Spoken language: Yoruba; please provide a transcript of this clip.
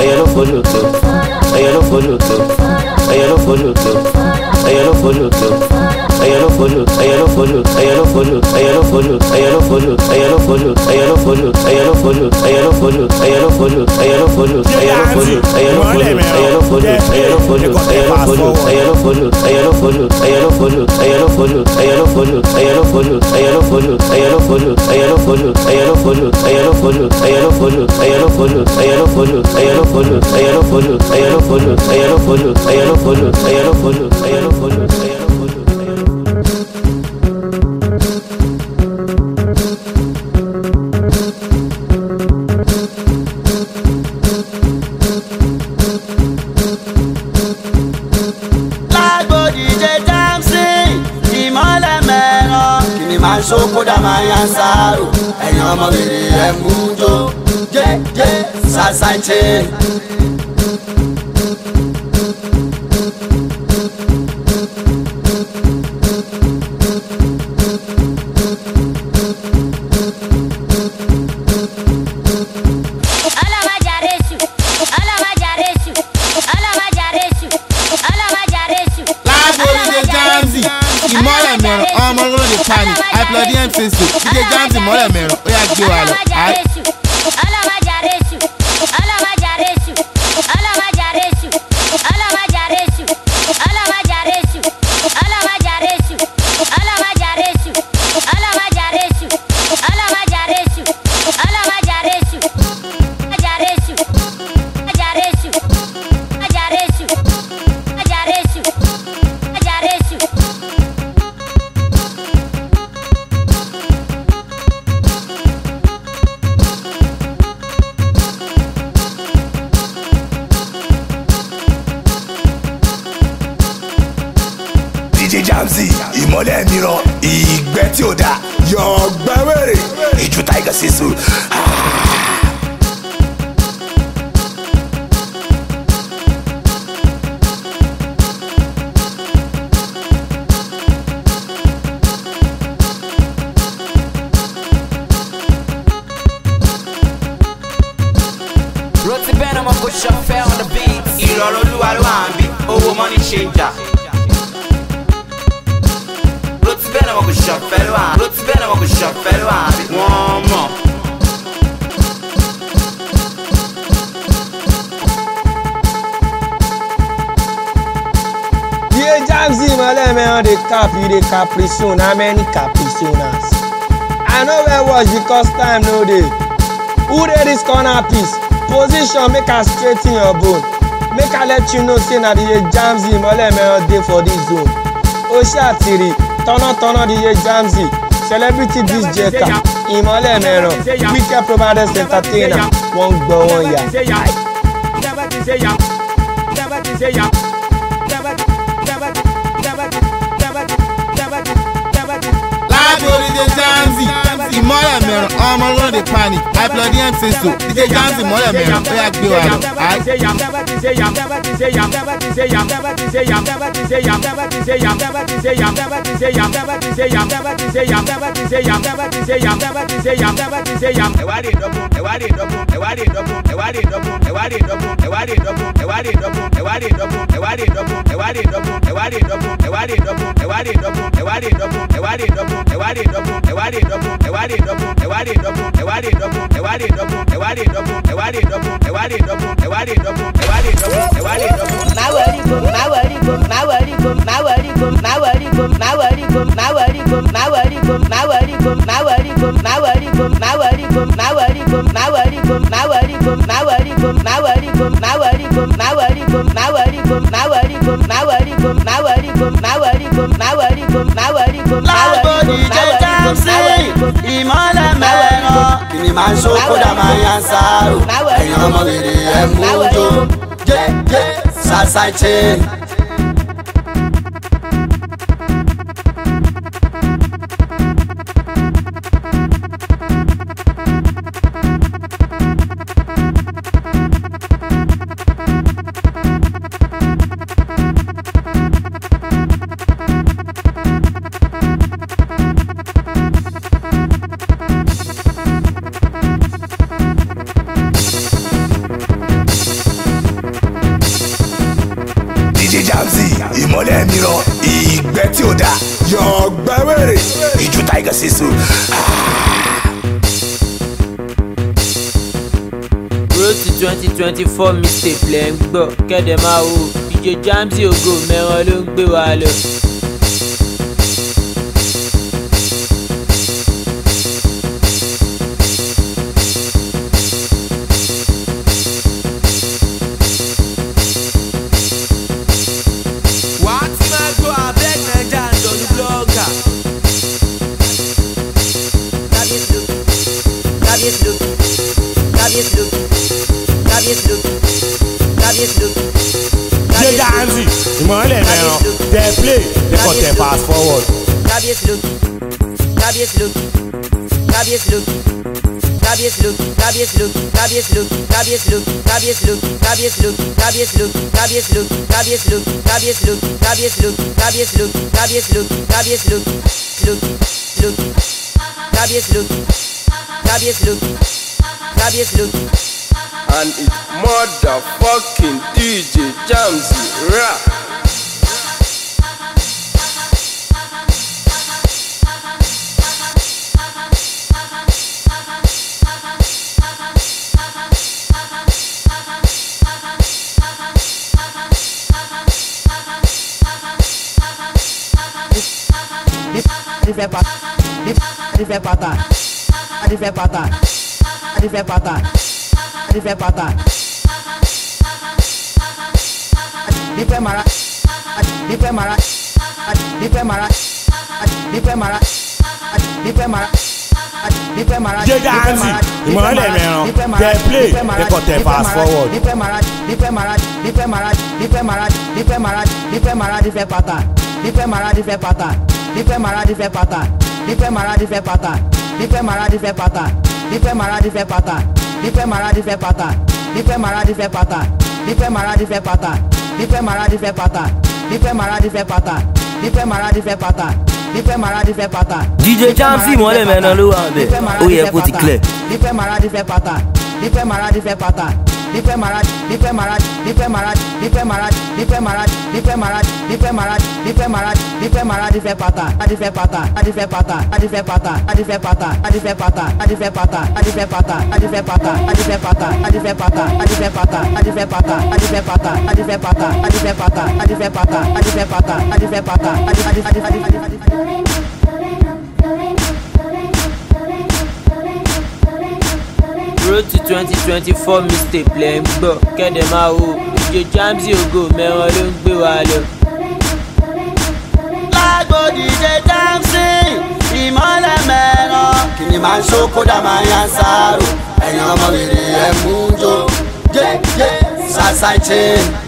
DJ Jamzy, ìmọ́lẹ̀ mìíràn, ìgbẹ́ tí ó dá, yọ̀ọ̀gbẹ́ wèrè, ìjú Tiger Sisu. Roti Ben, I'ma push up fair on the beats. Ìrọ̀rùn Olúwa ló wà ń bí, owó money changer. Roti Ben, I'ma push up fair ló wà ń bí. Roti Ben, I'ma push up fair ló wà ń bí. Wọ́n mọ̀. DJ Jamzy, ìmọ́lẹ̀ mẹ́rin dey cap, you dey capricious, how many capriciousness? I know where was because time no dey. Who dey this corner piece? Position make I straighten your bone. Make I let you know say na DJ Jamzy ìmọ́lẹ̀ mẹ́rin dey for this zone. Ó ṣàtìrì tọ́nà DJ Jamzy, celebrity disc jockey, ìmọ́lẹ̀ mẹ́rin, Wicked Providers entertainer, wọ́n gbọ́ wọn yà. DJ Jamzy, ìmọ́lẹ̀ mẹ́rin, ọmọ ọlọ́run dey panic. I plug the MC so. DJ Jamzy ìmọ́lẹ̀ mẹ́rin, ó yà gbé wa lọ. Ìmọ́lẹ̀ mẹ́rin, kìnìún máa ń ṣó kódà máa ń yan sáárò. Ẹ̀yin ọmọ rere ẹ̀ mú ojó, jẹ́ ṣàṣàìṣe. ìmọ́lẹ̀ mìíràn ìgbẹ́ tí ò dá yọ̀gbẹ́ wèrè ìjù Tiger Sisu. Road to 2024 mixtape lẹ́ ń gbọ́ kẹ́dẹ̀ máa wo DJ Jamzy Ògo mẹ́ran ló ń gbé wa lọ. DJ Jamzy, ìmọ̀lẹ̀ mẹ́ràn, tẹ̀ play, tẹ̀ kọ̀ tẹ̀ fast forward. And it's motherfucking DJ Jamzy rap. DJ Jamzy, ìmọ̀lẹ̀ mẹ́ràn, tẹ̀ play, tẹ̀ kọ̀ tẹ̀ fast forward. DJ Jamzy ìmọ̀lẹ̀ mẹ́ràn ló wà bẹ́ẹ̀ ó yẹ kó ti clear. Road to 2024 mixtape lẹ́ ń gbọ́ kẹ́dẹ̀ máa wo DJ Jamzy Ògo mẹ́ran ló ń gbé wa lọ. lágbo DJ Jamzy ìmọ́lẹ̀ mẹ́ràn kí ni máa ń ṣó kódà máa yan sáárò ẹ̀yin ọmọ rere ẹ̀ mú jó jẹ́jẹ́ sàṣàìtì.